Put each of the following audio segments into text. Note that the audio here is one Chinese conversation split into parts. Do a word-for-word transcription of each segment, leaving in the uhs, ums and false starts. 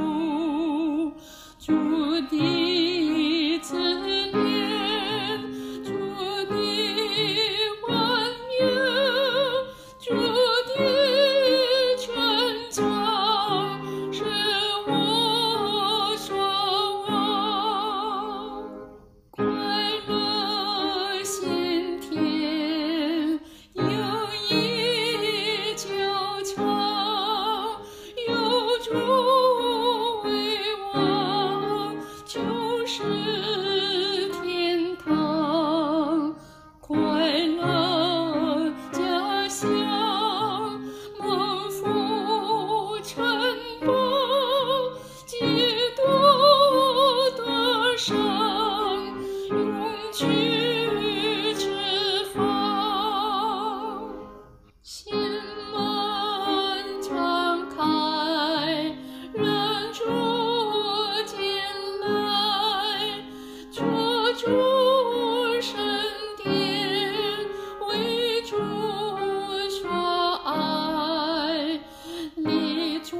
主的慈怜，主的欢迎，主的全场是我所望。快乐心田有一久长，有主为王，就是天堂。快乐家乡，蒙福承包，基督的伤，永居之方。心门敞开，人主进来，做主神殿，为主所爱，你最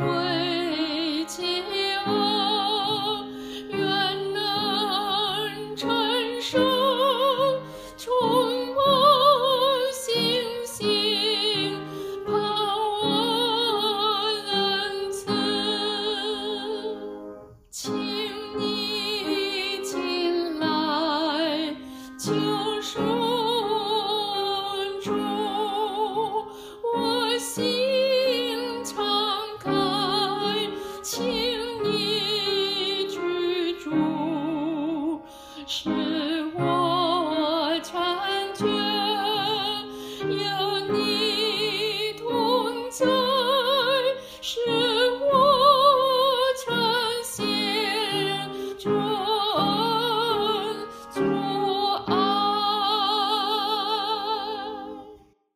骄傲，愿能承受，充满信心，盼望仁慈。请你进来，救赎主，我心敞开，请你